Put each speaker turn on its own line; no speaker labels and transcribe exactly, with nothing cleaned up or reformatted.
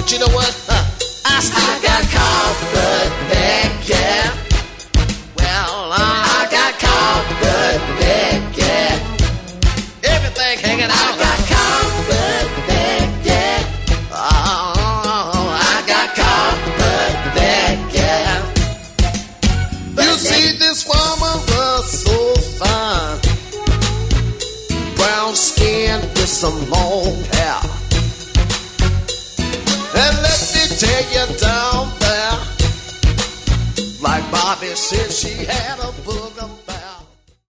But you know what? Huh. I still I got carpet back, yeah. Well, uh, I got carpet back, yeah. Everything hanging out. I got carpet back, yeah. Oh, I got carpet back, yeah. But you see, this woman was so fine. Brown skin with some long hair.